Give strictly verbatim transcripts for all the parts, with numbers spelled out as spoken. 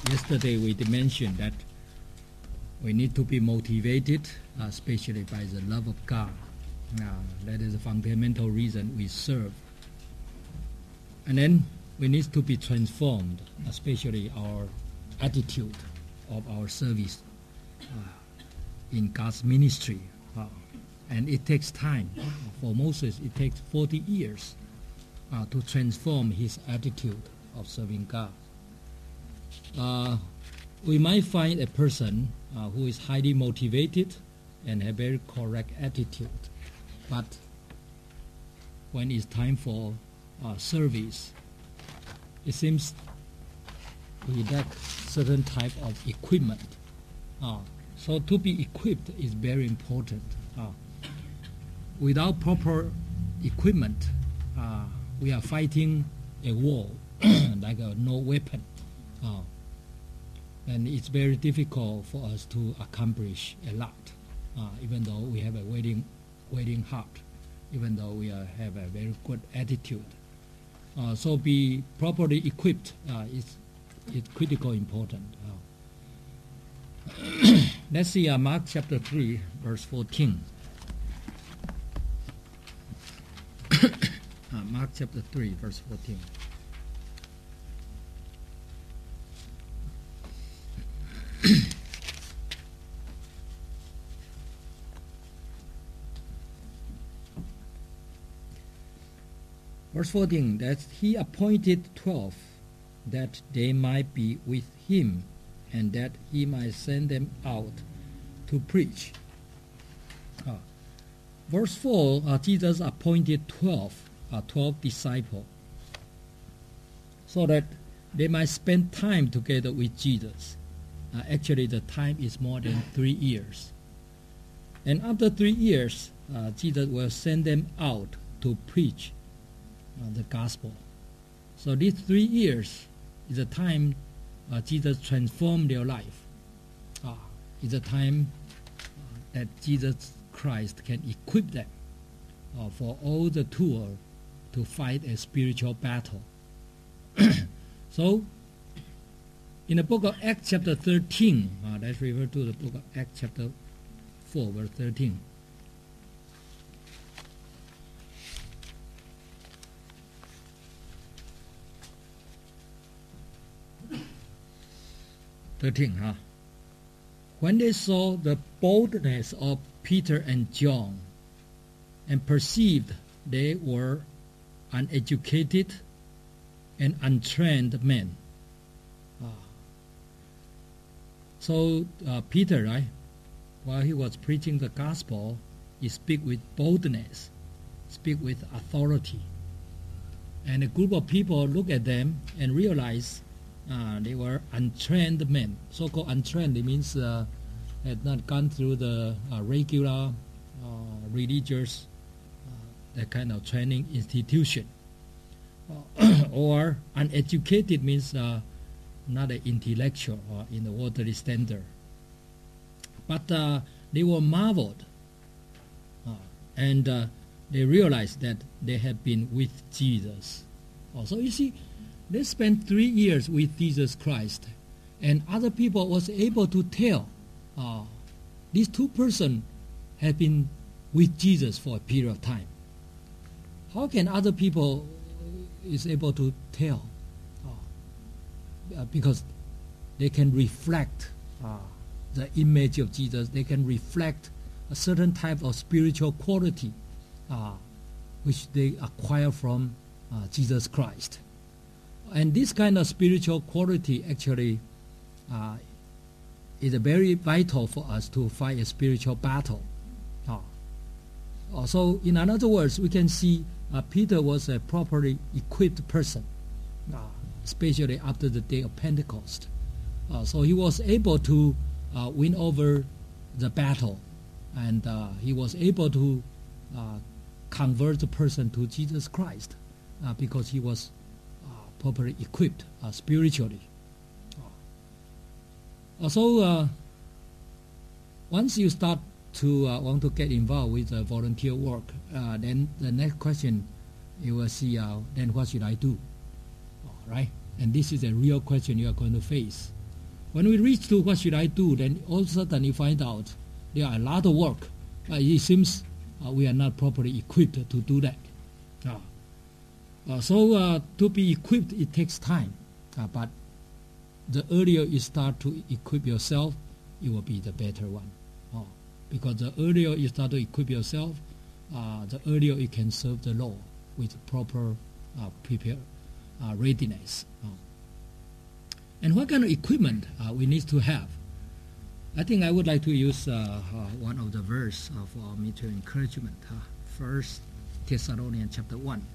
yesterday we did mention that we need to be motivated, uh, especially by the love of God. Uh, that is the fundamental reason we serve. And then we need to be transformed, especially our attitude of our service uh, in God's ministry. Uh, and it takes time. For Moses, it takes forty years uh, to transform his attitude of serving God. Uh, we might find a person uh, who is highly motivated and have very correct attitude, but when it's time for uh, service, it seems we lack certain type of equipment. Uh, so to be equipped is very important. Uh, without proper equipment, uh, we are fighting a war like a no weapon. Uh, and it's very difficult for us to accomplish a lot, uh, even though we have a waiting, waiting heart, even though we are, have a very good attitude. Uh, so be properly equipped uh, is, is critical important. Uh, let's see uh, Mark chapter three, verse fourteen. uh, Mark chapter three, verse fourteen. Verse fourteen, that he appointed twelve, that they might be with him, and that he might send them out to preach. Uh, verse four, uh, Jesus appointed twelve, uh, twelve disciples, so that they might spend time together with Jesus. Uh, actually, the time is more than three years. And after three years, uh, Jesus will send them out to preach uh, the gospel. So these three years is a time uh, Jesus transformed their life. Uh, it's a time uh, that Jesus Christ can equip them uh, for all the tool to fight a spiritual battle. So, in the book of Acts chapter thirteen, uh, let's refer to the book of Acts chapter four, verse thirteen. thirteen, huh? When they saw the boldness of Peter and John and perceived they were uneducated and untrained men. Uh, so uh, Peter, right, while he was preaching the gospel, he speak with boldness, speak with authority. And a group of people look at them and realize uh, they were untrained men. So-called untrained, it means uh, had not gone through the uh, regular uh, religious uh, that kind of training institution. Uh, or uneducated means uh, not an intellectual or in the worldly standard. But uh, they were marveled uh, and uh, they realized that they had been with Jesus. Uh, so you see, they spent three years with Jesus Christ, and other people was able to tell uh, these two persons have been with Jesus for a period of time. How can other people is able to tell? Uh, because they can reflect uh, the image of Jesus. They can reflect a certain type of spiritual quality uh, which they acquire from uh, Jesus Christ. And this kind of spiritual quality actually uh, is a very vital for us to fight a spiritual battle. Uh, uh, so in other words, we can see uh, Peter was a properly equipped person, uh, especially after the day of Pentecost. Uh, so he was able to uh, win over the battle, and uh, he was able to uh, convert the person to Jesus Christ uh, because he was uh, properly equipped uh, spiritually. Uh, so uh, once you start to uh, want to get involved with uh, volunteer work, uh, then the next question you will see, uh, then what should I do? All right? And this is a real question you are going to face. When we reach to what should I do, then all of a sudden you find out there are a lot of work. Uh, it seems uh, we are not properly equipped to do that. Uh, uh, so uh, to be equipped, it takes time. Uh, but the earlier you start to equip yourself, it will be the better one. Uh, because the earlier you start to equip yourself, uh, the earlier you can serve the Lord with proper uh, prepare, uh, readiness. Uh, and what kind of equipment uh, we need to have? I think I would like to use uh, uh, one of the verse uh, for me to encouragement. Uh, First Thessalonians chapter one.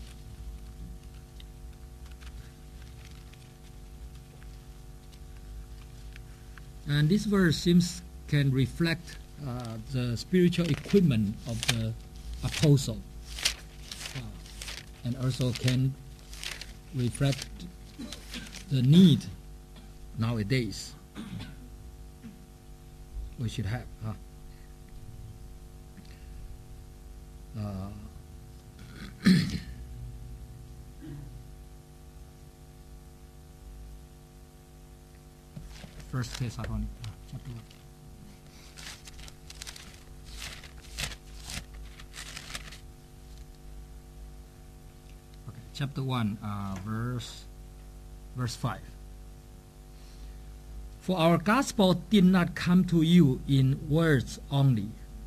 And this verse seems can reflect uh, the spiritual equipment of the apostle, uh, and also can reflect the need nowadays we should have. Huh? Uh, First Thessalonians uh, chapter one. Okay, chapter one, uh, verse verse five. For our gospel did not come to you in words only,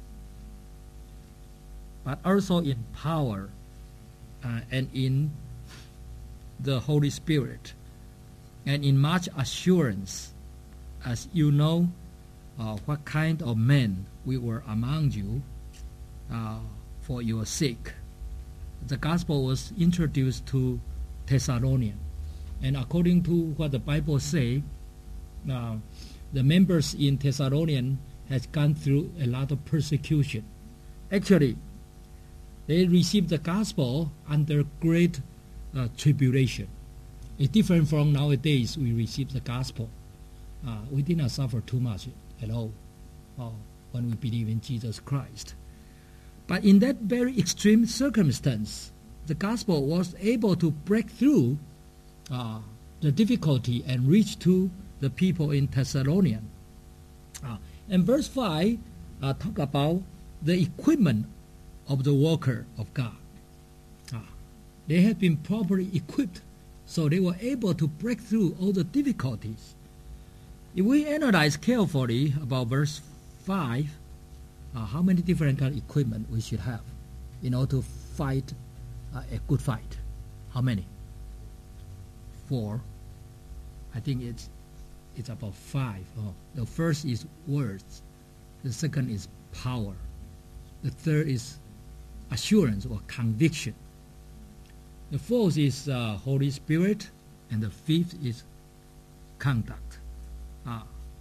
but also in power uh, and in the Holy Spirit, and in much assurance, as you know uh, what kind of men we were among you uh, for your sake. The gospel was introduced to Thessalonians, and according to what the Bible says, uh, the members in Thessalonians has gone through a lot of persecution. Actually, they received the gospel under great uh, tribulation. It's different from nowadays. We receive the gospel. Uh, we did not suffer too much at all uh, when we believe in Jesus Christ. But in that very extreme circumstance, the gospel was able to break through uh, the difficulty and reach to the people in Thessalonica. Uh, and verse five uh, talk about the equipment of the worker of God. Uh, they had been properly equipped, so they were able to break through all the difficulties. If we analyze carefully about verse five, uh, how many different kind of equipment we should have in order to fight uh, a good fight? How many? Four. I think it's it's about five. Oh, the first is words. The second is power. The third is assurance or conviction. The fourth is uh, Holy Spirit, and the fifth is conduct. Ah.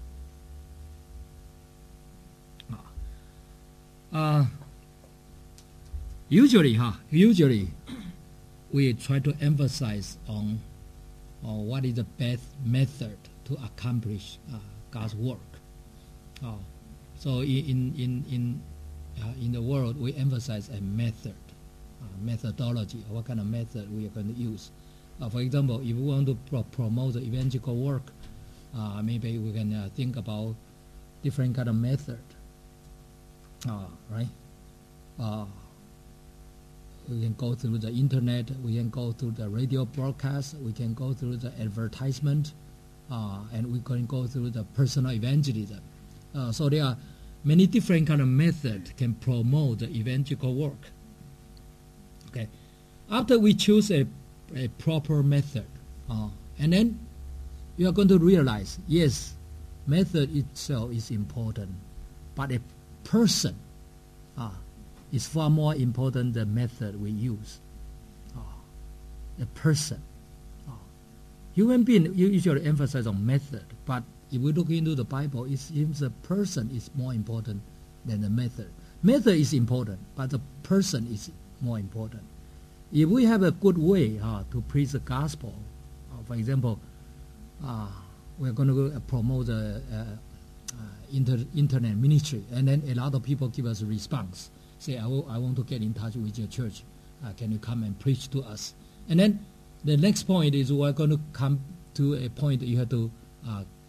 Ah. Uh, usually, huh? Usually, we try to emphasize on, on what is the best method to accomplish uh, God's work. Oh, so in in in uh, in the world, we emphasize a method, uh, methodology. What kind of method we are going to use? Uh, for example, if we want to pro promote the evangelical work, uh, maybe we can uh, think about different kind of method. Uh, right? Uh, we can go through the internet. We can go through the radio broadcast. We can go through the advertisement. Uh, and we can go through the personal evangelism. Uh, so there are many different kind of methods can promote the evangelical work. Okay, after we choose a, a proper method, uh, and then you are going to realize, yes, method itself is important, but a person uh, is far more important than the method we use. Uh, a person. Human being usually emphasize on method, but if we look into the Bible, it seems the person is more important than the method. Method is important, but the person is more important. If we have a good way uh, to preach the gospel, uh, for example, uh, we're going to uh, promote the uh, uh, inter internet ministry, and then a lot of people give us a response, say, I, I want to get in touch with your church. Uh, can you come and preach to us? And then the next point is we're going to come to a point that you have to uh,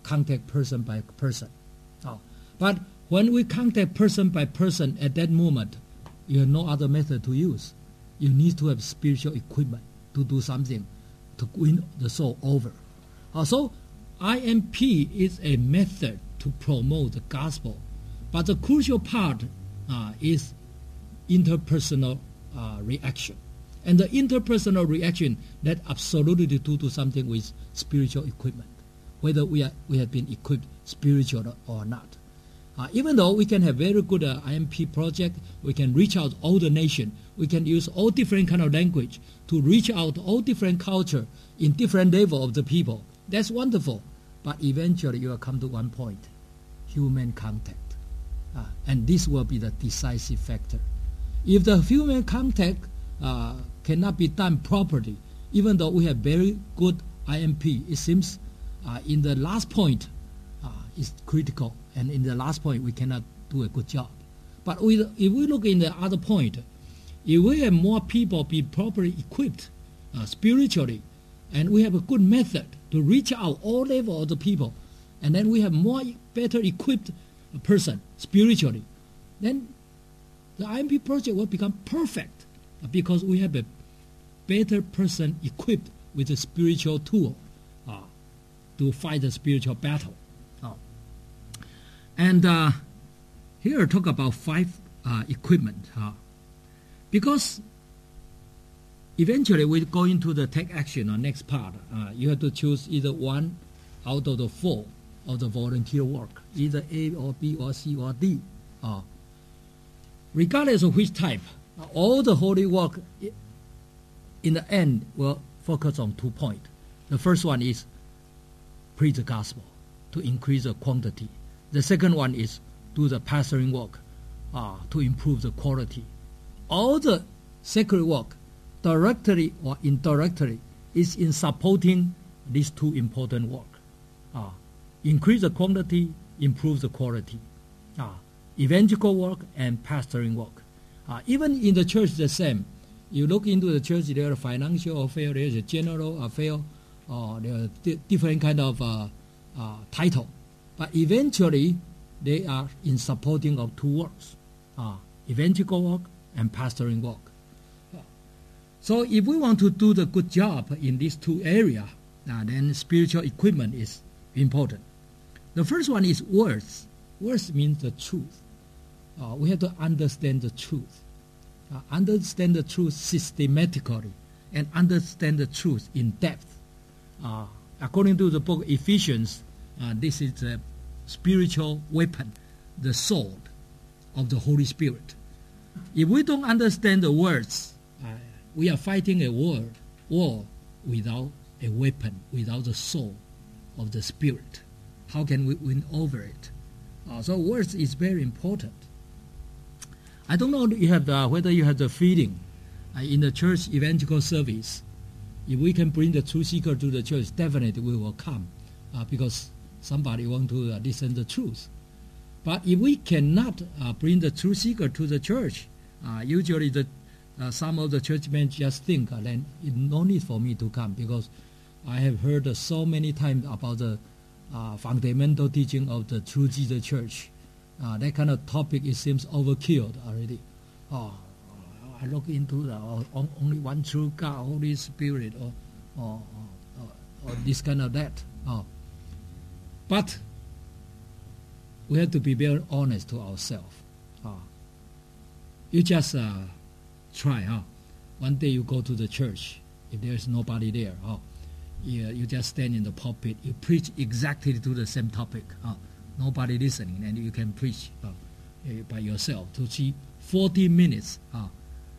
contact person by person. Uh, but when we contact person by person at that moment, you have no other method to use. You need to have spiritual equipment to do something to win the soul over. Uh, so I M P is a method to promote the gospel, but the crucial part uh, is interpersonal uh, reaction. And the interpersonal reaction that absolutely to do something with spiritual equipment, whether we are we have been equipped spiritual or not. Uh, even though we can have very good uh, I M P project, we can reach out all the nation, we can use all different kind of language to reach out all different culture in different level of the people. That's wonderful. But eventually you will come to one point, human contact. Uh, and this will be the decisive factor. If the human contact uh, cannot be done properly, even though we have very good I M P, it seems uh, in the last point uh, is critical, and in the last point we cannot do a good job. But we, if we look in the other point, if we have more people be properly equipped uh, spiritually, and we have a good method to reach out all level of the people, and then we have more better equipped person spiritually, then the I M P project will become perfect because we have a better person equipped with a spiritual tool uh, to fight the spiritual battle. Uh, and uh, here I talk about five uh, equipment uh, because eventually we go into the take action or next part. Uh, you have to choose either one out of the four of the volunteer work, either A or B or C or D. Uh, regardless of which type, uh, all the holy work in the end will focus on two points. The first one is preach the gospel to increase the quantity. The second one is do the pastoring work uh, to improve the quality. All the sacred work, directly or indirectly, is in supporting these two important work. Uh, increase the quantity, improve the quality. Uh, evangelical work and pastoring work. Uh, even in the church the same. You look into the church, there are financial affairs, there is a general affair, uh, there are di- different kind of uh, uh, title. But eventually, they are in supporting of two works, uh, evangelical work and pastoring work. So if we want to do the good job in these two areas, uh, then spiritual equipment is important. The first one is words. Words means the truth. Uh, we have to understand the truth. Uh, understand the truth systematically and understand the truth in depth. Uh, according to the book Ephesians, uh, this is a spiritual weapon, the sword of the Holy Spirit. If we don't understand the words, uh, we are fighting a war, war without a weapon, without the sword of the Spirit. How can we win over it? Uh, so words is very important. I don't know if you have the, whether you have the feeling uh, in the church evangelical service, if we can bring the truth seeker to the church, definitely we will come uh, because somebody want to uh, listen the truth. But if we cannot uh, bring the truth seeker to the church, uh, usually the uh, some of the churchmen just think, uh, then it's no need for me to come because I have heard uh, so many times about the uh, fundamental teaching of the True Jesus Church. Uh, that kind of topic, it seems overkill already. Oh, I look into the oh, only one true God, Holy Spirit, or or, or, or this kind of that. Oh. But we have to be very honest to ourselves. Oh. You just uh, try. Huh? One day you go to the church, if there is nobody there, oh, you, you just stand in the pulpit, you preach exactly to the same topic. Oh. Nobody listening, and you can preach uh, by yourself to see forty minutes. Uh,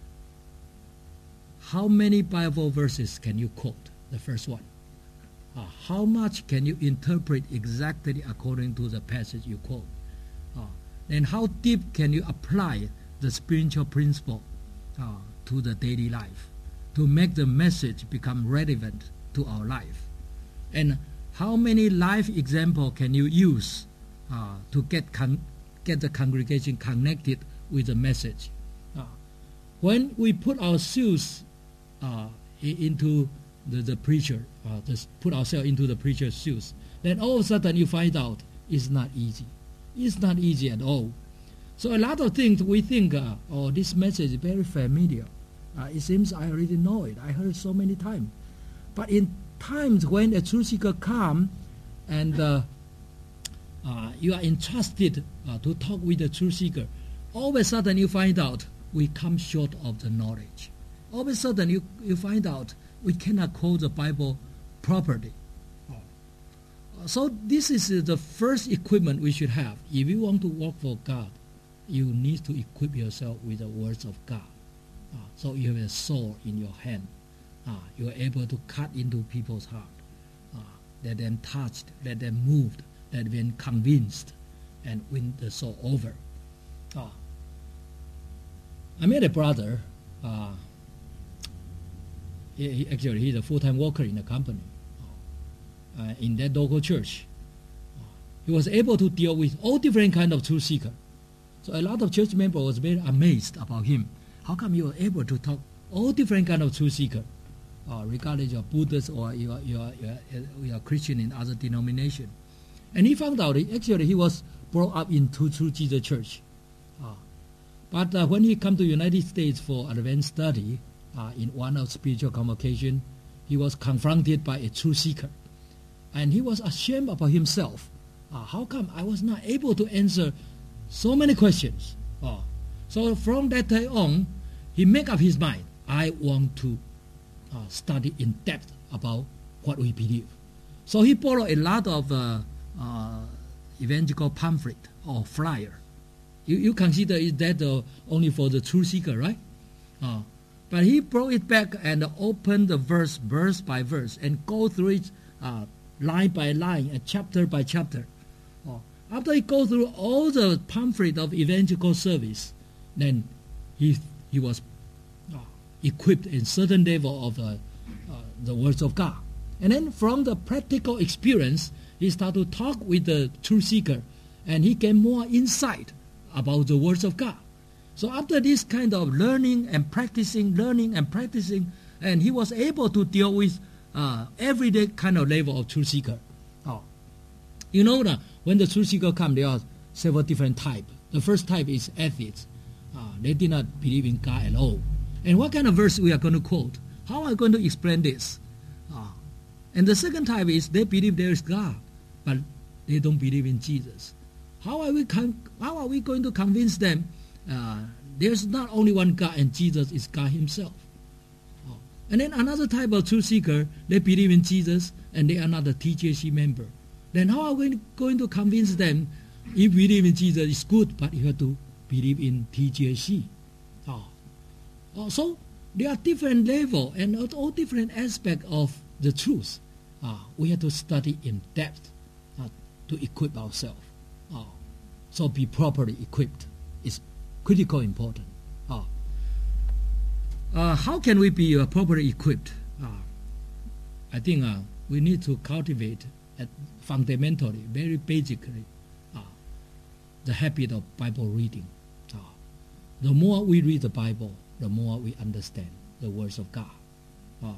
how many Bible verses can you quote? The first one. Uh, how much can you interpret exactly according to the passage you quote? Uh, and how deep can you apply the spiritual principle uh, to the daily life to make the message become relevant to our life? And how many life examples can you use Uh, to get con- get the congregation connected with the message? Uh, when we put our shoes uh, into the, the preacher, uh, just put ourselves into the preacher's shoes. Then all of a sudden you find out it's not easy. It's not easy at all. So a lot of things we think, uh, oh, this message is very familiar. Uh, it seems I already know it. I heard so many times. But in times when a truth seeker comes and uh, uh, you are entrusted uh, to talk with the truth seeker, all of a sudden you find out we come short of the knowledge. All of a sudden you, you find out we cannot quote the Bible properly. So this is uh, the first equipment we should have. If you want to work for God, you need to equip yourself with the words of God. Uh, so you have a sword in your hand. Uh, you are able to cut into people's heart. Uh, let them touched, let them moved, let them convinced, and win the soul over. Uh, I met a brother. Uh, he, he actually, he's a full-time worker in the company. Uh, in that local church. Uh, he was able to deal with all different kind of truth seeker. So a lot of church members was very amazed about him. How come you are able to talk all different kind of truth seeker, uh, regardless you're Buddhist or you are, you, are, you, are, you are Christian in other denomination. And he found out, he, actually he was brought up into True Jesus Church. Uh, but uh, when he come to United States for advanced study, uh, in one of spiritual convocation, he was confronted by a truth seeker. And he was ashamed about himself. Uh, how come I was not able to answer so many questions? Uh, so from that day on, he made up his mind, I want to uh, study in depth about what we believe. So he borrowed a lot of uh, uh, evangelical pamphlet or flyer. You, you consider that uh, only for the truth seeker, right? Uh, but he brought it back and opened the verse, verse by verse, and go through it uh, line by line and chapter by chapter. Oh. After he goes through all the pamphlet of evangelical service, then he he was uh, equipped in certain level of uh, uh, the words of God. And then from the practical experience, he started to talk with the truth seeker, and he gained more insight about the words of God. So after this kind of learning and practicing, learning and practicing, and he was able to deal with Uh, everyday kind of level of truth seeker. Oh. You know that when the truth seeker come, there are several different types. The first type is atheists. Uh, they did not believe in God at all. And what kind of verse we are going to quote? How are we going to explain this? Uh, and the second type is they believe there is God, but they don't believe in Jesus. How are we con- how are we going to convince them uh, there's not only one God and Jesus is God himself? And then another type of truth seeker, they believe in Jesus and they are not a T J C member. Then how are we going to convince them if believe in Jesus is good, but you have to believe in T J C? Oh. Oh, so there are different levels and all different aspects of the truth. Uh, we have to study in depth uh, to equip ourselves. Uh, so be properly equipped is critical important. Uh, Uh, how can we be uh, properly equipped? Uh, I think uh, we need to cultivate at fundamentally, very basically, uh, the habit of Bible reading. Uh, the more we read the Bible, the more we understand the words of God. Uh,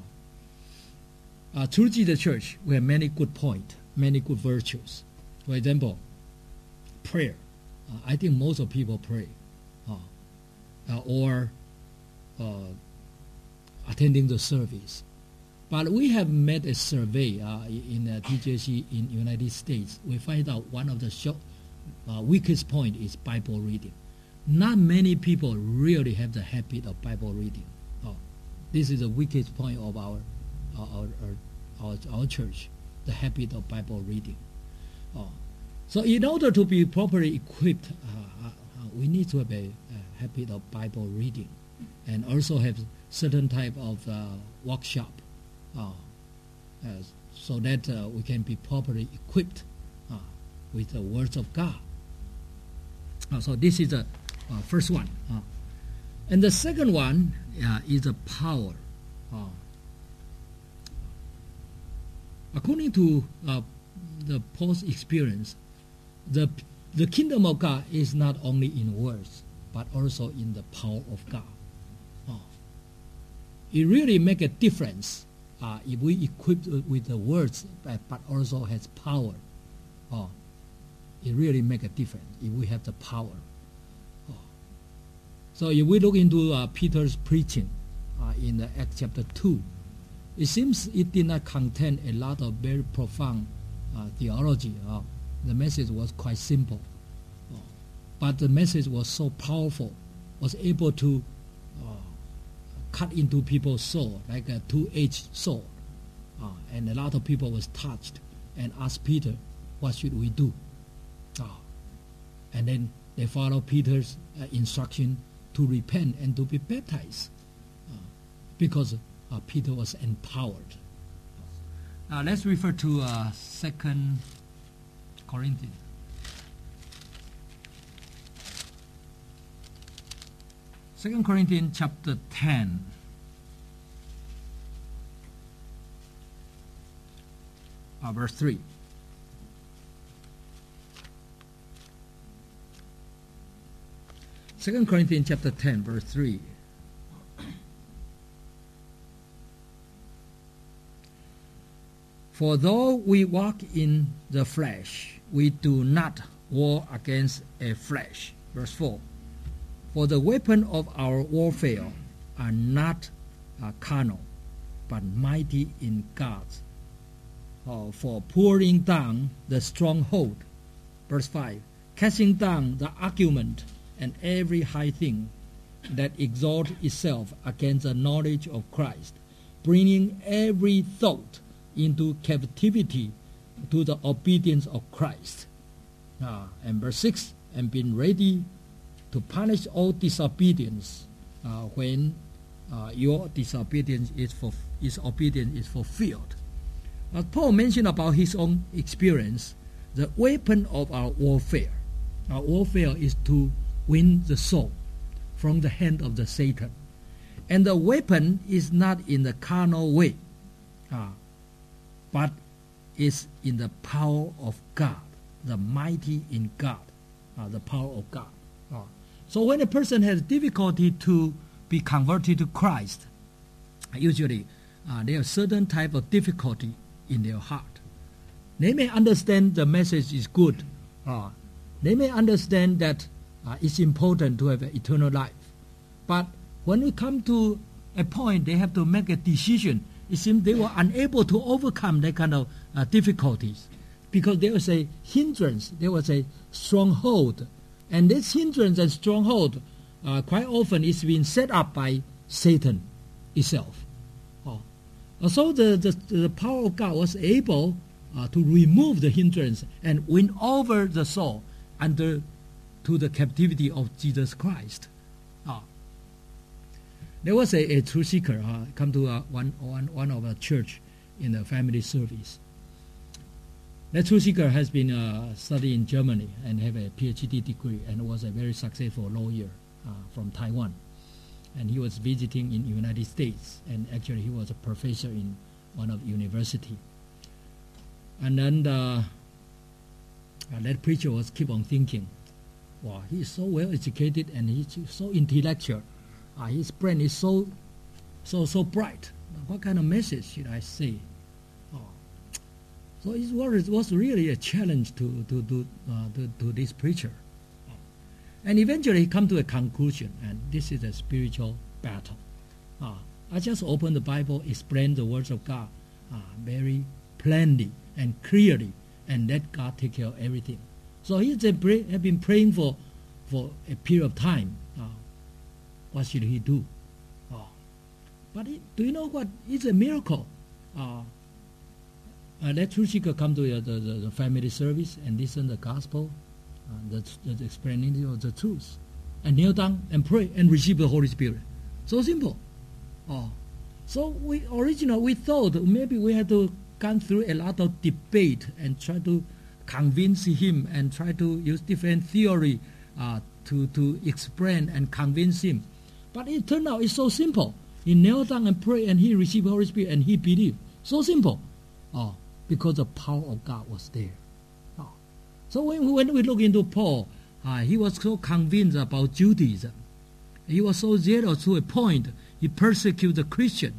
uh, through Jesus Church, we have many good points, many good virtues. For example, prayer. Uh, I think most of people pray. Uh, uh, or Uh, attending the service. But we have made a survey uh, in uh, T J C in United States. We find out one of the show, uh, weakest point is Bible reading. Not many people really have the habit of Bible reading. Oh, this is the weakest point of our our, our, our, our church, the habit of Bible reading. Oh. So in order to be properly equipped, uh, uh, we need to have a, a habit of Bible reading, and also have certain type of uh, workshop uh, uh, so that uh, we can be properly equipped uh, with the words of God. Uh, so this is the uh, first one. Uh, and the second one uh, is the power. Uh, according to uh, the Paul's experience, the, the kingdom of God is not only in words, but also in the power of God. It really make a difference uh, if we equipped with the words, but, but also has power, oh, it really make a difference if we have the power. Oh. So if we look into uh, Peter's preaching uh, in the Acts chapter two, it seems it did not contain a lot of very profound uh, theology. Uh, the message was quite simple, uh, but the message was so powerful, was able to uh, cut into people's soul like a two-edged sword. Uh, and a lot of people was touched and asked Peter, what should we do? Uh, and then they follow Peter's uh, instruction to repent and to be baptized uh, because uh, Peter was empowered. Now let's refer to uh, Second Corinthians. Second Corinthians chapter ten. Uh, verse three. Second Corinthians chapter ten, verse three. For though we walk in the flesh, we do not war against a flesh. Verse four. For the weapon of our warfare are not uh, carnal, but mighty in God, uh, for pouring down the stronghold. Verse five. Casting down the argument and every high thing that exalts itself against the knowledge of Christ, bringing every thought into captivity to the obedience of Christ. Uh, and verse six, and being ready to punish all disobedience uh, when uh, your disobedience is for his obedience is fulfilled. As Paul mentioned about his own experience, the weapon of our warfare, our warfare is to win the soul from the hand of the Satan, and the weapon is not in the carnal way, uh, but is in the power of God, the mighty in God, uh, the power of God. Uh, so when a person has difficulty to be converted to Christ, usually uh, there are certain type of difficulty in their heart. They may understand the message is good. Uh, they may understand that uh, it's important to have an eternal life. But when we come to a point, they have to make a decision. It seems they were unable to overcome that kind of uh, difficulties because there was a hindrance, there was a stronghold. And this hindrance and stronghold uh, quite often is being set up by Satan itself. Oh. So the, the, the power of God was able uh, to remove the hindrance and win over the soul under to the captivity of Jesus Christ. Oh. There was a, a truth seeker uh, come to uh, one, one, one of our church in the family service. That truth seeker has been uh, studying in Germany and have a P H D degree and was a very successful lawyer uh, from Taiwan. And he was visiting in the United States, and actually he was a professor in one of university. And then uh, that preacher was keep on thinking, wow, he's so well educated and he's so intellectual. Uh, his brain is so, so, so bright. What kind of message should I say? Oh. So it was, it was really a challenge to to to, uh, to to this preacher. Oh. And eventually he come to a conclusion, and this is a spiritual battle. Uh, I just open the Bible, explain the words of God uh, very plainly and clearly, and let God take care of everything. So he has been praying for, for a period of time. Uh, what should he do? Oh. But it, do you know what? It's a miracle. Uh, uh, let truth seeker come to the, the, the family service and listen to the gospel, uh, the, the explanation of the truth, and kneel down and pray and receive the Holy Spirit. So simple. Oh. So we originally we thought maybe we had to go through a lot of debate and try to convince him and try to use different theory uh, to, to explain and convince him. But it turned out it's so simple. He knelt down and prayed and he received the Holy Spirit and he believed. So simple. Oh, because the power of God was there. Oh. So when, when we look into Paul, uh, he was so convinced about Judaism. He was so zealous to a point he persecuted the Christian,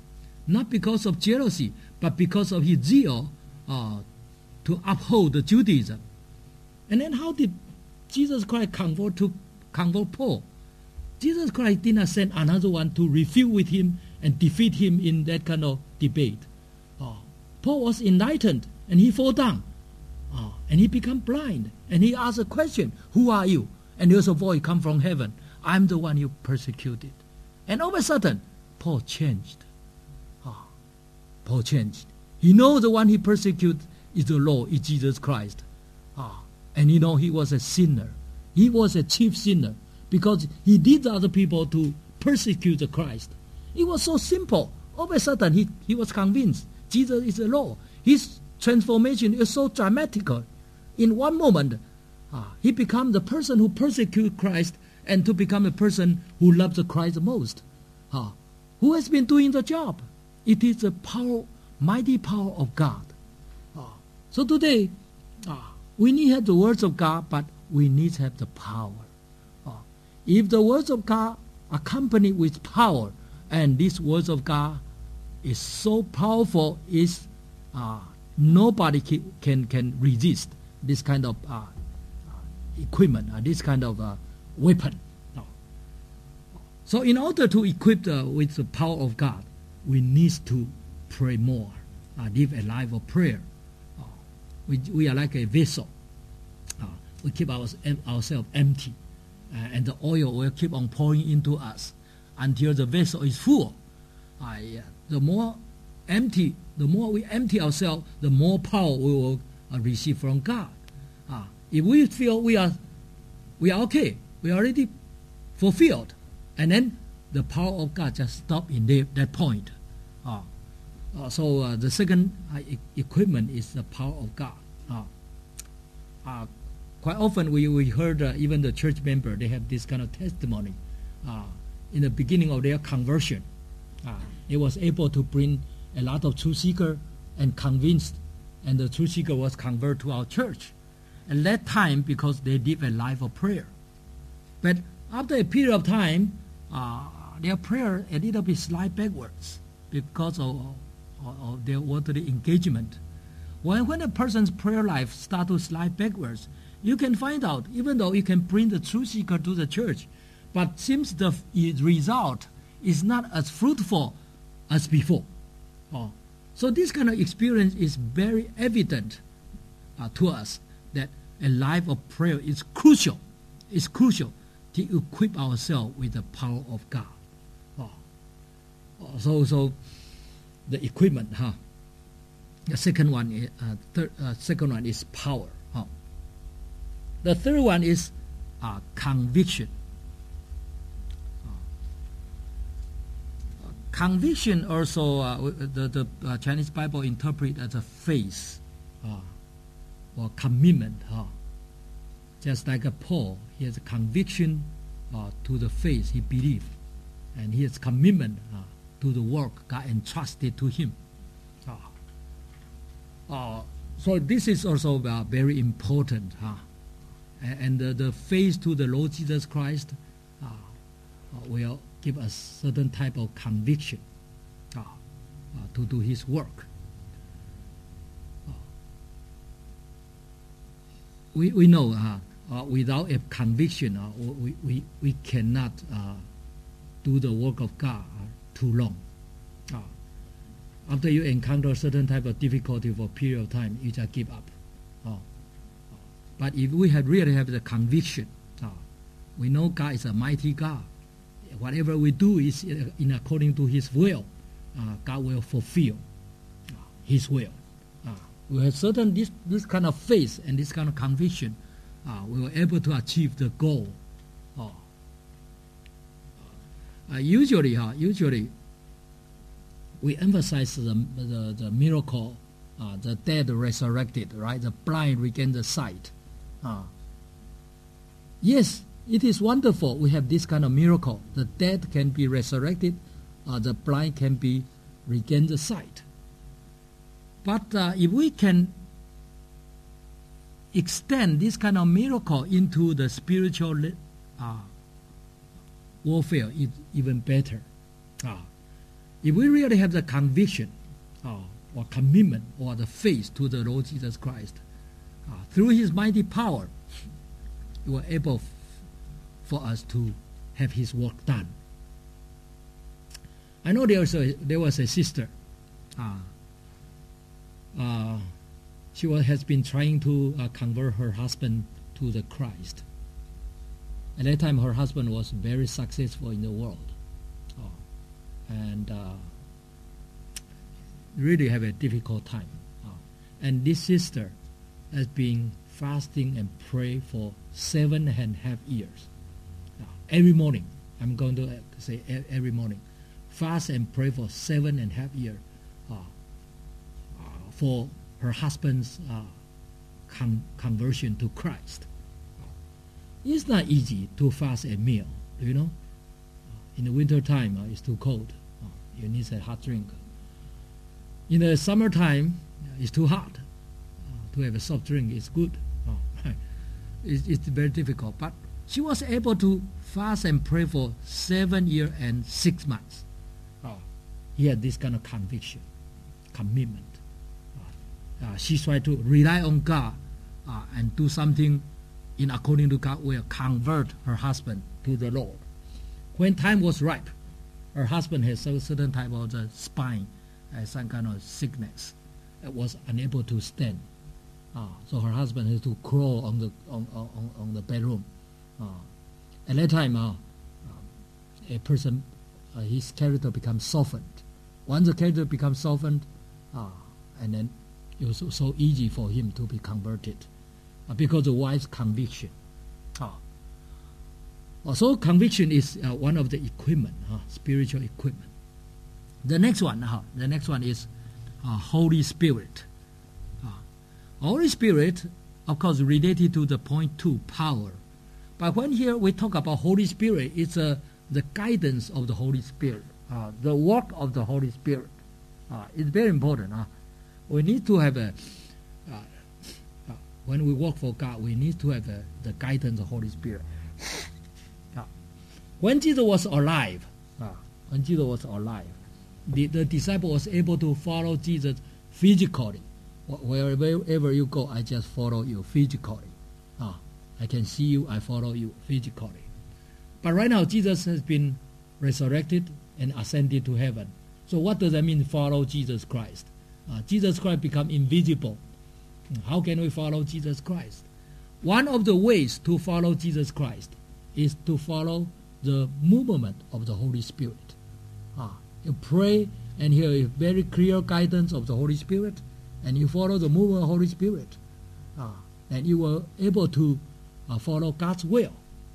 not because of jealousy, but because of his zeal uh, to uphold the Judaism. And then how did Jesus Christ comfort to comfort Paul? Jesus Christ did not send another one to refute with him and defeat him in that kind of debate. Oh, Paul was enlightened and he fell down. Oh, and he became blind. And he asked a question, who are you? And there's a voice come from heaven. I'm the one you persecuted. And all of a sudden, Paul changed. Oh, Paul changed. He knows the one he persecuted is the Lord, is Jesus Christ. Oh, and you know he was a sinner. He was a chief sinner because he did other people to persecute the Christ. It was so simple. All of a sudden, he, he was convinced Jesus is the Lord. His transformation is so dramatic. In one moment, uh, he became the person who persecuted Christ and to become a person who loves the Christ the most. Uh, who has been doing the job? It is the power, mighty power of God. Uh, so today, uh, we need to have the words of God, but we need to have the power. Uh, if the words of God accompanied with power, and this words of God is so powerful, is uh, nobody can, can can resist this kind of uh, equipment, uh, this kind of uh, weapon. No. So in order to equip uh, with the power of God, we need to pray more, uh, live a life of prayer. Uh, we, we are like a vessel. Uh, we keep our, ourselves empty, uh, and the oil will keep on pouring into us until the vessel is full. Uh, yeah. The more empty, the more we empty ourselves, the more power we will uh, receive from God. Uh, if we feel we are, we are okay, we are already fulfilled, and then the power of God just stop in there, that point. Uh, uh, so uh, the second uh, e- equipment is the power of God. Uh, uh, quite often we, we heard uh, even the church member, they have this kind of testimony. Uh, in the beginning of their conversion, uh, they was able to bring a lot of truth seeker and convinced, and the truth seeker was converted to our church. At that time, because they live a life of prayer. But after a period of time, uh, their prayer a little bit slide backwards because of, of, of their worldly engagement. When, when a person's prayer life starts to slide backwards, you can find out, even though you can bring the truth seeker to the church, but seems the result is not as fruitful as before. Oh. So this kind of experience is very evident uh, to us that a life of prayer is crucial. It's crucial to equip ourselves with the power of God. Oh. Oh, so, so the equipment, huh? The second one, is, uh, third, uh, second one is power. Huh? The third one is uh, conviction. Conviction also, uh, the, the uh, Chinese Bible interpret as a faith uh, or commitment. Uh. Just like a Paul, he has a conviction uh, to the faith he believed, and he has commitment uh, to the work God entrusted to him. Uh, uh, so this is also uh, very important. Uh, and uh, the faith to the Lord Jesus Christ uh, uh, will give us certain type of conviction uh, uh, to do his work. Uh, we, we know uh, uh, without a conviction, uh, we, we, we cannot uh, do the work of God uh, too long. Uh, after you encounter a certain type of difficulty for a period of time, you just give up. Uh, but if we have really have the conviction, uh, we know God is a mighty God. Whatever we do is in according to his will. Uh, God will fulfill uh, his will. Uh, we have certain this, this kind of faith and this kind of conviction. Uh, we were able to achieve the goal. Uh, uh, usually, uh, usually we emphasize the, the, the miracle, uh, the dead resurrected, right? The blind regain the sight. Uh, yes, it is wonderful we have this kind of miracle. The dead can be resurrected, uh, the blind can be regain the sight. But uh, if we can extend this kind of miracle into the spiritual uh, warfare, it's even better. Uh, If we really have the conviction uh, or commitment or the faith to the Lord Jesus Christ, uh, through His mighty power, we were able f- for us to have His work done. I know there was a, there was a sister. Uh, uh, she was, has been trying to uh, convert her husband to the Christ. At that time, her husband was very successful in the world, oh, and uh, really have a difficult time. Oh. And this sister has been fasting and pray for seven and a half years. Oh, every morning, I'm going to say every morning, fast and pray for seven and a half years uh, uh, for her husband's uh, con- conversion to Christ. It's not easy to fast a meal, do you know? In the winter time, uh, it's too cold. Uh, you need a hot drink. In the summertime, uh, it's too hot. Uh, to have a soft drink is good. Uh, it's, it's very difficult. But she was able to fast and pray for seven years and six months. Uh, he had this kind of conviction, commitment. Uh, uh, she tried to rely on God uh, and do something in according to God will convert her husband to the Lord. When time was ripe, her husband has a certain type of the spine, uh, some kind of sickness, uh, was unable to stand. Uh, so her husband has to crawl on the on on, on the bedroom. Uh, at that time, uh, a person, uh, his character becomes softened. Once the character becomes softened, uh, and then it was so, so easy for him to be converted. Because the wife's conviction. Oh. So conviction is uh, one of the equipment, uh, spiritual equipment. The next one, uh, the next one is uh, Holy Spirit. Uh, Holy Spirit, of course, related to the point two, power. But when here we talk about Holy Spirit, it's uh, the guidance of the Holy Spirit, uh, the work of the Holy Spirit. Uh, it's very important. Uh. We need to have a uh, When we work for God, we need to have the, the guidance of the Holy Spirit. Uh, when Jesus was alive, uh, when Jesus was alive, the, the disciple was able to follow Jesus physically. Wherever you go, I just follow you physically. Uh, I can see you, I follow you physically. But right now, Jesus has been resurrected and ascended to heaven. So what does that mean, follow Jesus Christ? Uh, Jesus Christ become invisible. How can we follow Jesus Christ? One of the ways to follow Jesus Christ is to follow the movement of the Holy Spirit. Ah, you pray and hear a very clear guidance of the Holy Spirit, and you follow the movement of the Holy Spirit. Ah, and you are able to uh, follow God's will.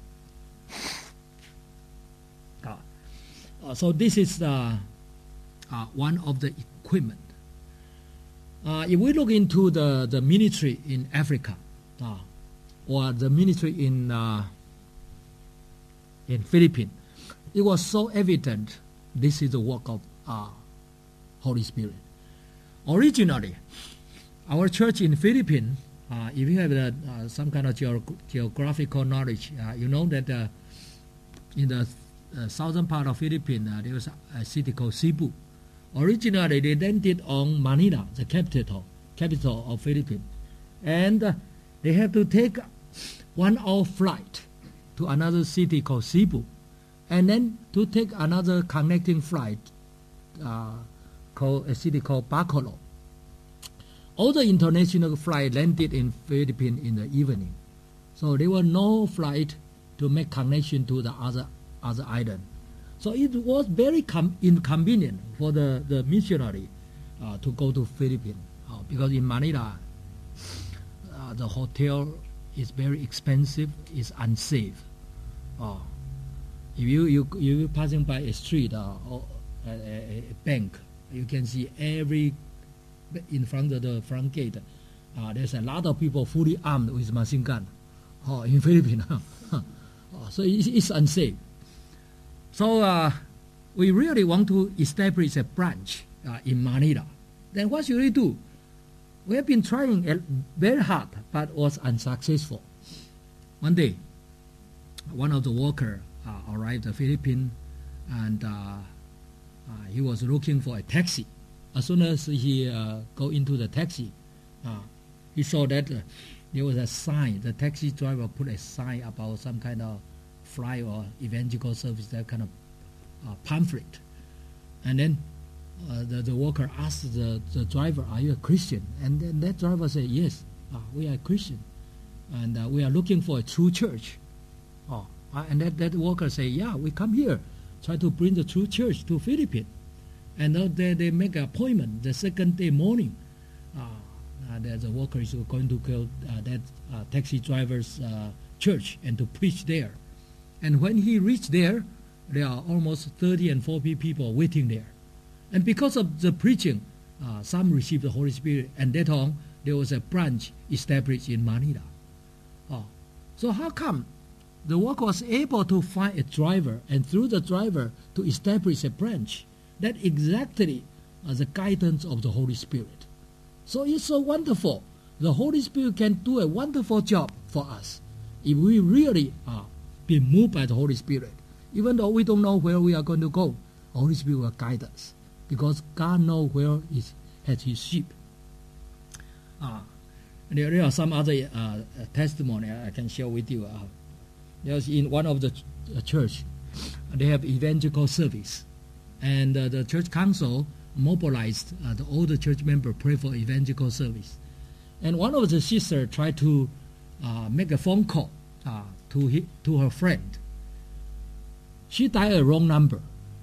Ah, uh, so this is uh, uh, one of the equipment. Uh, if we look into the, the ministry in Africa, uh, or the ministry in uh, in Philippines, it was so evident this is the work of uh, Holy Spirit. Originally, our church in Philippines, uh, if you have uh, uh, some kind of geog- geographical knowledge, uh, you know that uh, in the uh, southern part of Philippines, uh, there was a, a city called Cebu. Originally, they landed on Manila, the capital, capital of Philippines, and uh, they have to take one-hour flight to another city called Cebu, and then to take another connecting flight uh, called a city called Bacolod. All the international flight landed in Philippines in the evening, so there was no flight to make connection to the other other island. So it was very com- inconvenient for the, the missionary uh, to go to Philippines uh, because in Manila, uh, the hotel is very expensive, is unsafe. Uh, if you you you passing by a street uh, or a, a, a bank, you can see every in front of the front gate. Uh, there's a lot of people fully armed with machine gun. Oh, in Philippines, uh, so it's, it's unsafe. So uh, we really want to establish a branch uh, in Manila. Then what should we do? We have been trying very hard, but was unsuccessful. One day, one of the workers uh, arrived in the Philippines, and uh, Uh, he was looking for a taxi. As soon as he uh, go into the taxi, uh, he saw that uh, there was a sign. The taxi driver put a sign about some kind of fly or evangelical service, that kind of uh, pamphlet. And then uh, the, the worker asked the, the driver, "Are you a Christian?" And then that driver said, "Yes, uh, we are Christian. And uh, we are looking for a true church." Oh, uh, and that, that worker said, "Yeah, we come here, try to bring the true church to Philippines." And uh, they, they make an appointment the second day morning. Uh, uh, the, the worker is going to go uh, that uh, taxi driver's uh, church and to preach there. And when he reached there, there are almost thirty and forty people waiting there. And because of the preaching, uh, some received the Holy Spirit, and later on there was a branch established in Manila. Oh. So how come the worker was able to find a driver, and through the driver to establish a branch? That exactly uh, the guidance of the Holy Spirit. So it's so wonderful. The Holy Spirit can do a wonderful job for us if we really are be moved by the Holy Spirit. Even though we don't know where we are going to go, the Holy Spirit will guide us, because God knows where He has His sheep. Uh, there, there are some other uh, testimony I can share with you. Uh, there's in one of the ch- uh, church, they have evangelical service, and uh, the church council mobilized uh, the older church member pray for evangelical service. And one of the sisters tried to uh, make a phone call uh, to he, to her friend. She dialed a wrong number.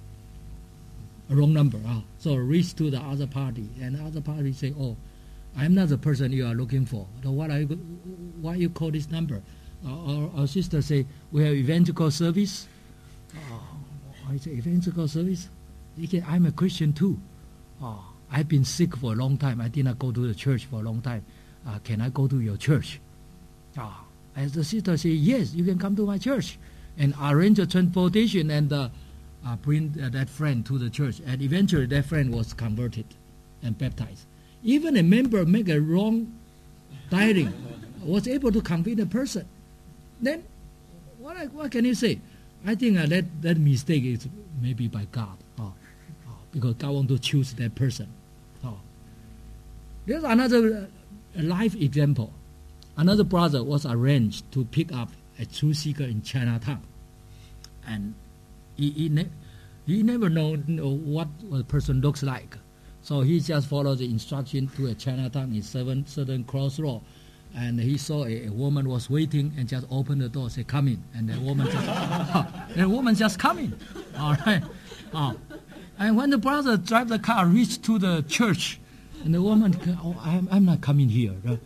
A wrong number. Uh, so reached to the other party, and the other party say, "Oh, I'm not the person you are looking for. So what are you? Why you call this number?" Uh, our, our sister say, "We have evangelical service." Oh, I say evangelical service. I'm a Christian too. Oh, I've been sick for a long time. I did not go to the church for a long time. Uh, can I go to your church? Oh, and the sister said, "Yes, you can come to my church," and arrange a transportation and uh, uh, bring uh, that friend to the church. And eventually that friend was converted and baptized. Even a member make a wrong dialing was able to convert a person. Then what, I, what can you say? I think uh, that, that mistake is maybe by God. Oh. Because God wants to choose that person. Oh. There's another uh, life example. Another brother was arranged to pick up a truth seeker in Chinatown. And he, he, ne- he never know, know what a person looks like. So he just followed the instruction to a Chinatown in seven certain crossroad. And he saw a, a woman was waiting and just opened the door, say, "Come in." And the woman just, the woman just come in. All right. Oh. And when the brother drive the car, reached to the church, and the woman, "Oh, I'm, I'm not coming here. Right?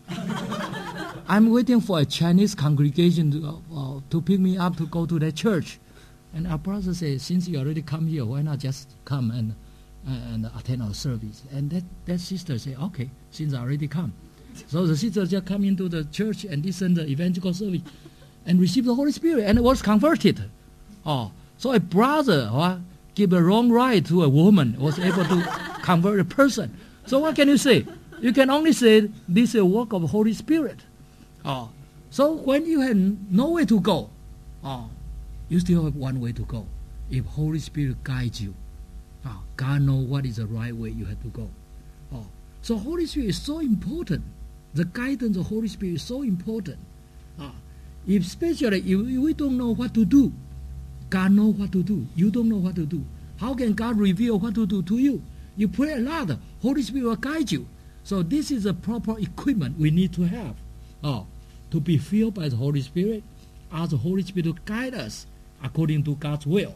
I'm waiting for a Chinese congregation to, uh, to pick me up to go to that church." And our brother says, "Since you already come here, why not just come and uh, and attend our service?" And that, that sister said, "Okay, since I already come." So the sister just come into the church and listen to the evangelical service and receive the Holy Spirit and was converted. Oh, so a brother uh, give a wrong ride to a woman was able to convert a person. So what can you say? You can only say this is a work of the Holy Spirit. Oh, so when you have no way to go, oh, you still have one way to go. If Holy Spirit guides you, oh, God knows what is the right way you have to go. Oh, so Holy Spirit is so important. The guidance of Holy Spirit is so important. Uh, especially if we don't know what to do, God knows what to do. You don't know what to do. How can God reveal what to do to you? You pray a lot, Holy Spirit will guide you. So this is the proper equipment we need to have. Uh, to be filled by the Holy Spirit, ask the Holy Spirit to guide us according to God's will.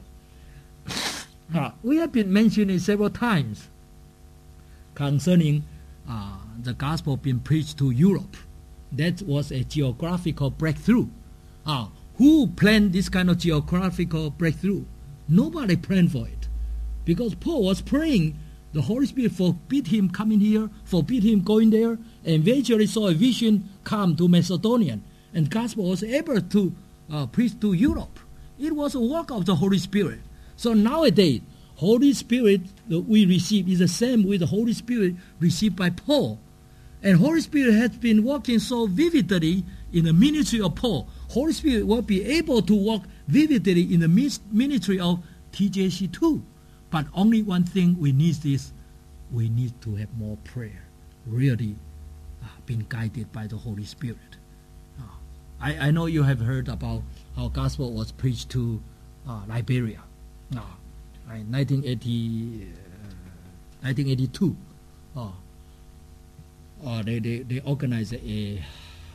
Uh, we have been mentioning several times concerning uh, the gospel being preached to Europe. That was a geographical breakthrough. Uh, who planned this kind of geographical breakthrough? Nobody planned for it. Because Paul was praying, the Holy Spirit forbid him coming here, forbid him going there, and eventually saw a vision come to Macedonia, and gospel was able to uh, preach to Europe. It was a work of the Holy Spirit. So nowadays, Holy Spirit that we receive is the same with the Holy Spirit received by Paul. And Holy Spirit has been working so vividly in the ministry of Paul. Holy Spirit will be able to work vividly in the ministry of T J C too. But only one thing we need is we need to have more prayer, really uh, being guided by the Holy Spirit. Uh, I, I know you have heard about how gospel was preached to uh, Liberia. Uh, in nineteen eighty, uh, nineteen eighty-two, uh, uh, they, they, they organized a uh,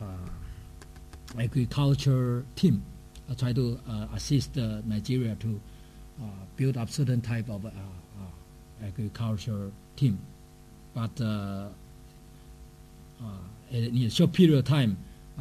agriculture team, uh, try to uh, assist uh, Nigeria to uh, build up certain type of uh, uh, agriculture team. But uh, uh, in a short period of time, uh,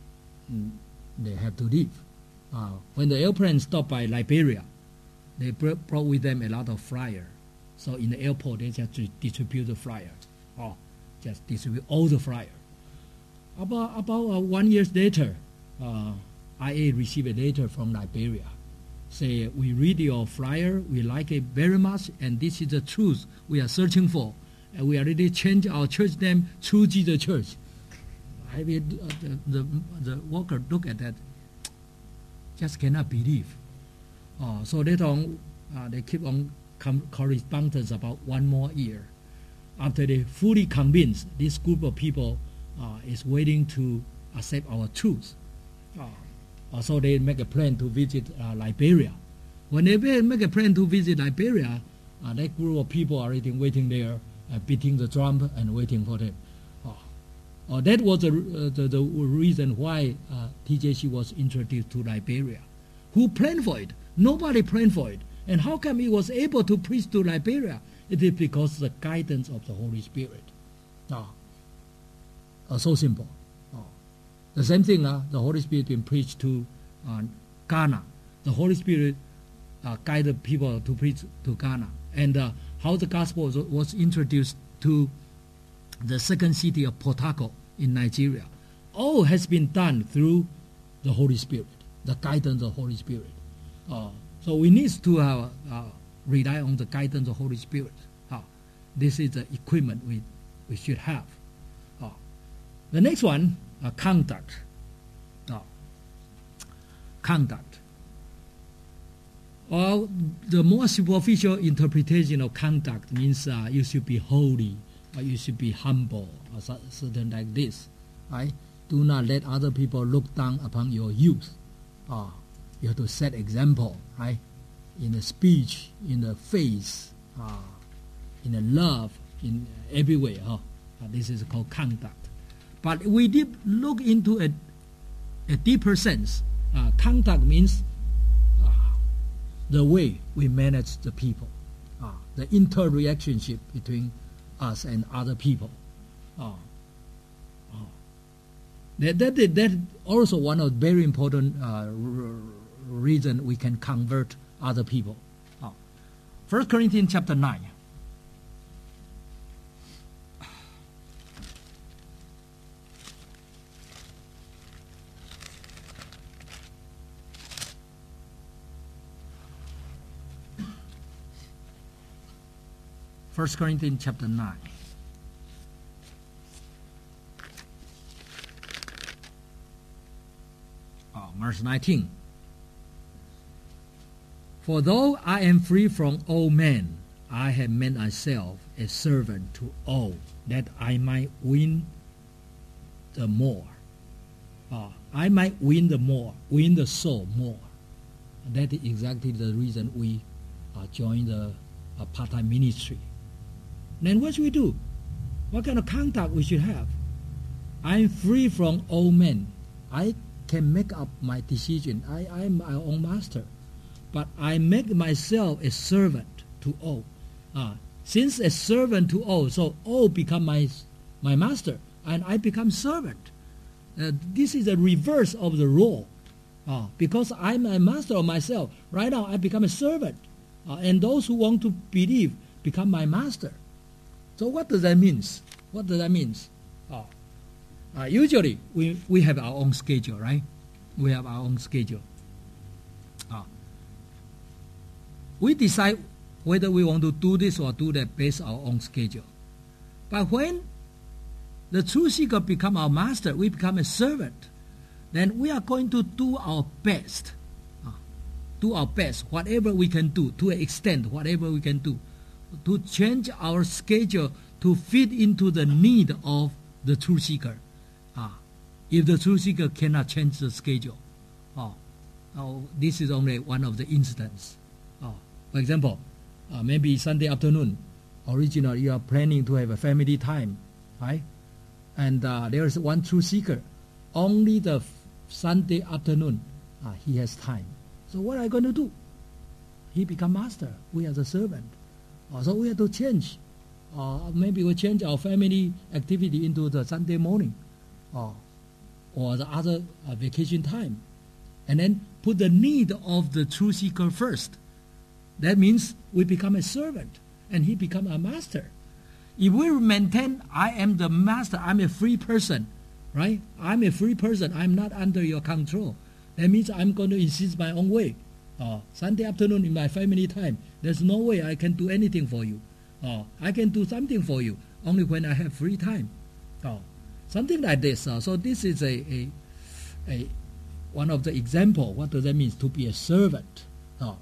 they have to leave. Uh, when the airplane stopped by Liberia, they brought with them a lot of flyers. So in the airport, they just distribute the flyers. Oh, just distribute all the flyers. About about uh, one year later, uh, I A received a letter from Liberia. Say, we read your flyer, we like it very much, and this is the truth we are searching for. And we already changed our church name, True Jesus Church. I mean, uh, the, the, the worker look at that, just cannot believe. Uh, so later on, uh, they keep on com- correspondence about one more year. After they fully convinced, this group of people uh, is waiting to accept our truth. Uh, uh, so they make a plan to visit uh, Liberia. When they make a plan to visit Liberia, uh, that group of people are already waiting there, uh, beating the drum and waiting for them. Uh, uh, that was the, uh, the, the reason why uh, T J C was introduced to Liberia. Who planned for it? Nobody planned for it. And how come he was able to preach to Liberia? It is because of the guidance of the Holy Spirit. Uh, uh, so simple. Uh, the same thing, uh, the Holy Spirit been preached to uh, Ghana. The Holy Spirit uh, guided people to preach to Ghana. And uh, how the gospel was, was introduced to the second city of Port Harcourt in Nigeria. All has been done through the Holy Spirit, the guidance of the Holy Spirit. Uh, so we need to uh, uh, rely on the guidance of the Holy Spirit. Uh, this is the equipment we, we should have. Uh, the next one, uh, conduct. Uh, conduct. Well, the more superficial interpretation of conduct means uh, you should be holy, or you should be humble, or something like this. Right? Do not let other people look down upon your youth. Uh, you have to set example, right? In the speech, in the face, uh, in the love, in every way. Huh? Uh, this is called conduct. But we did look into a, a deeper sense. Uh, conduct means uh, the way we manage the people, uh, the interrelationship between us and other people. Uh, uh, that, that, that also one of the very important uh, r- reason we can convert other people. Uh, First Corinthians chapter nine. First Corinthians chapter nine. Oh, verse nineteen. For though I am free from all men, I have made myself a servant to all, that I might win the more. Uh, I might win the more, win the soul more. That is exactly the reason we uh, joined the uh, part-time ministry. Then what should we do? What kind of conduct we should have? I'm free from all men. I can make up my decision. I am my own master. But I make myself a servant to all. Uh, since a servant to all, so all become my, my master, and I become servant. Uh, this is a reverse of the role. Uh, because I'm a master of myself, right now I become a servant. Uh, and those who want to believe become my master. So what does that mean? What does that mean? Uh, uh, usually we, we have our own schedule, right? We have our own schedule. Uh, we decide whether we want to do this or do that based on our own schedule. But when the truth seeker become our master, we become a servant, then we are going to do our best. Uh, do our best, whatever we can do, to an extent, whatever we can do, to change our schedule to fit into the need of the truth seeker. Ah, if the truth seeker cannot change the schedule, oh, oh this is only one of the incidents. Oh, for example, uh, maybe Sunday afternoon, originally you are planning to have a family time, right? And uh, there is one truth seeker. Only the f- Sunday afternoon, uh, he has time. So what are you going to do? He become master. We are the servant. Uh, so we have to change. Uh, maybe we change our family activity into the Sunday morning, uh, or the other uh, vacation time, and then put the need of the truth seeker first. That means we become a servant, and he become a master. If we maintain, I am the master, I'm a free person, right? I'm a free person, I'm not under your control. That means I'm going to insist my own way. Uh, Sunday afternoon in my family time, there's no way I can do anything for you. Uh, I can do something for you only when I have free time. Uh, something like this. Uh, so this is a, a, a one of the example. What does that mean? To be a servant. Uh,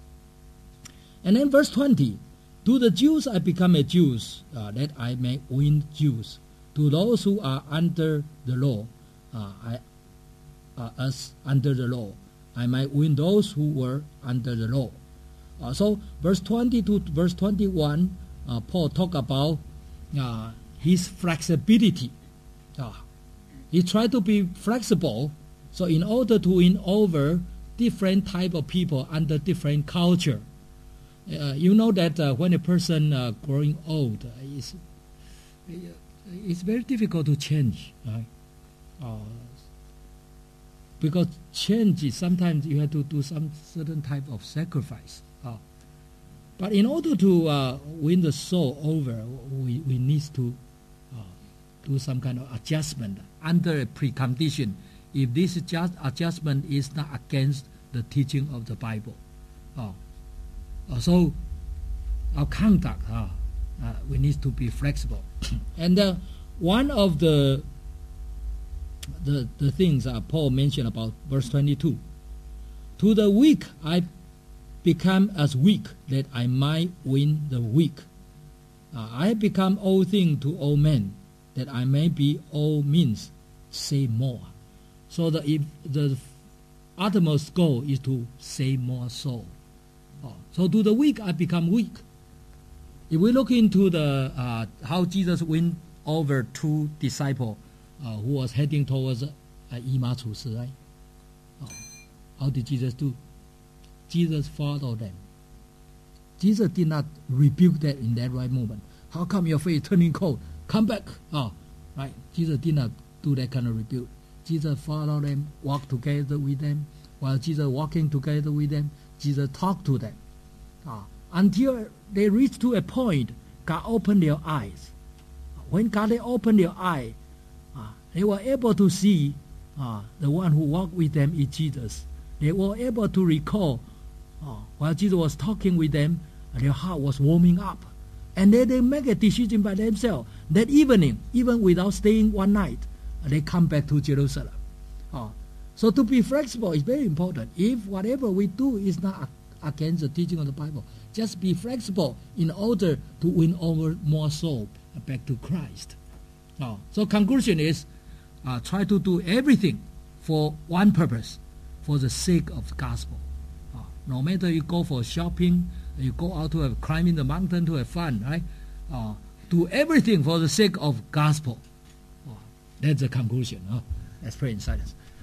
and then verse twenty. To the Jews I become a Jew, uh, that I may win Jews. To those who are under the law, uh, I, uh, as under the law, I might win those who were under the law. Uh, so verse twenty to verse twenty-one, uh, Paul talk about uh, his flexibility. Uh, he tried to be flexible, so in order to win over different type of people under different culture. Uh, you know that uh, when a person uh, growing old, uh, it's, it's very difficult to change, right? Uh, because change is sometimes you have to do some certain type of sacrifice. Uh, but in order to uh, win the soul over, we, we need to uh, do some kind of adjustment under a precondition. If this just adjustment is not against the teaching of the Bible. Uh, Uh, so our conduct, uh, uh, we need to be flexible. And uh, one of the the, the things uh, Paul mentioned about verse twenty-two, to the weak I become as weak, that I might win the weak. Uh, I become all things to all men, that I may be all means, save more. So the, if the uttermost goal is to save more soul. Oh, so to the weak I become weak. If we look into the uh, how Jesus went over two disciples uh, who was heading towards uh, Emmaus, right? Oh, how did Jesus do? Jesus followed them. Jesus did not rebuke them in that right moment. How come your face turning cold? Come back. Oh, right. Jesus did not do that kind of rebuke. Jesus followed them, walked together with them. While Jesus walking together with them, Jesus talked to them uh, until they reached to a point. God opened their eyes. When God opened their eyes, uh, they were able to see uh, the one who walked with them is Jesus. They were able to recall uh, while Jesus was talking with them, their heart was warming up. And then they make a decision by themselves. That evening, even without staying one night, they come back to Jerusalem. Uh, So to be flexible is very important. If whatever we do is not against the teaching of the Bible, just be flexible in order to win over more soul back to Christ. Uh, so conclusion is, uh, try to do everything for one purpose, for the sake of the gospel. Uh, no matter you go for shopping, you go out to have, climbing the mountain to have fun, right? Uh, do everything for the sake of gospel. Uh, that's the conclusion. Uh. Let's pray in silence.